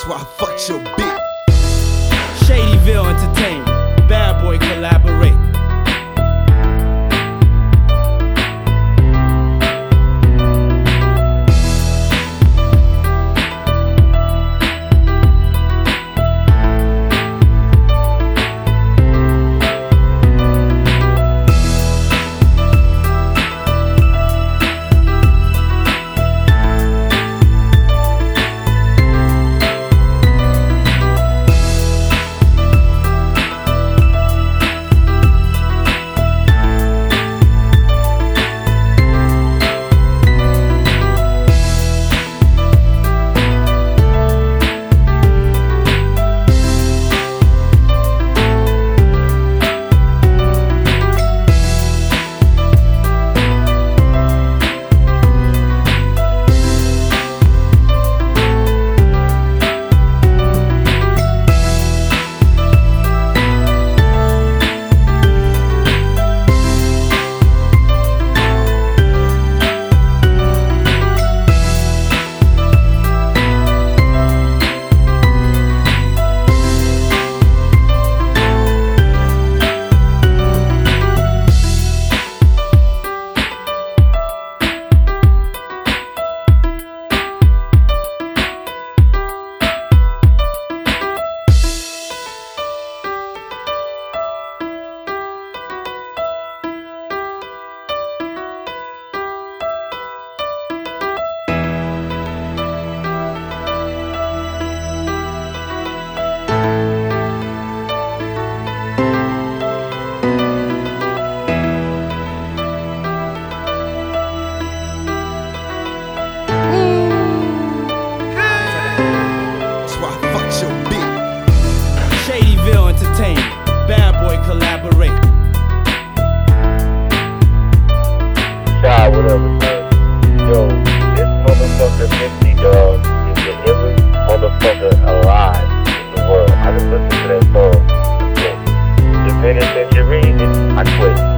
That's why I fucked your bitch. Shadyville Entertainment, Bad Boy Collaborate. Shadyville Entertainment, Bad Boy Collaborate. Whatever, son. Yo, this motherfucker 50 dog is the illest motherfucker alive in the world. I just listened to that song. Yo, the finish that you're reading, I quit.